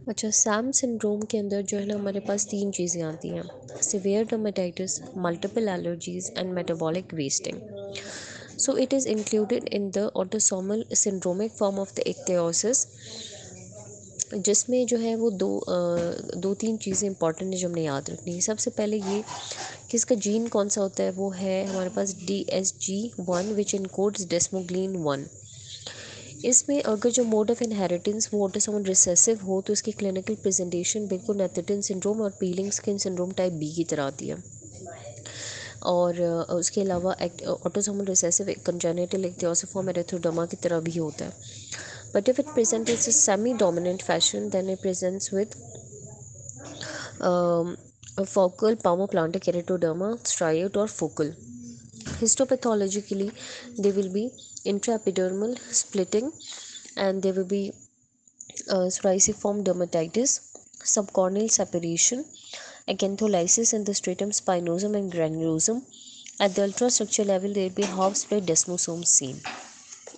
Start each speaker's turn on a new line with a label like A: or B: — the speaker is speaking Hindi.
A: अच्छा, सैम सिंड्रोम के अंदर जो है ना हमारे पास तीन चीज़ें आती हैं: severe dermatitis, multiple allergies and metabolic wasting. So it is included in the autosomal syndromic form of the ichthyosis, जिसमें जो है वो दो तीन चीज़ें इंपॉर्टेंट है जो हमने याद रखनी है. सबसे पहले ये कि इसका जीन कौन सा होता है, वो है हमारे पास DSG1 विच इनकोड्स डेस्मोग्लिन 1. इसमें अगर जो मोड ऑफ इनहेरिटेंस वो ऑटोसोमल रिसेसिव हो तो इसकी क्लिनिकल प्रेजेंटेशन बिल्कुल नेथेटन सिंड्रोम और peeling skin syndrome type B की तरह आती है. और उसके अलावा autosomal recessive congenital ichthyosiform erythroderma की तरह भी होता है. But if it present is a semi-dominant fashion, then it presents with a focal palmoplantar keratoderma, striate or focal. Histopathologically, there will be intraepidermal splitting, and there will be psoriasiform dermatitis, subcorneal separation, acantholysis in the stratum spinosum and granulosum. At the ultrastructure level, there will be half-split desmosomes seen.